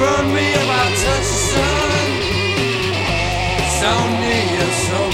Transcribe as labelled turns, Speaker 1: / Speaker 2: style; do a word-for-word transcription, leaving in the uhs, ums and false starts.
Speaker 1: burn me if I touch the sun. So near, so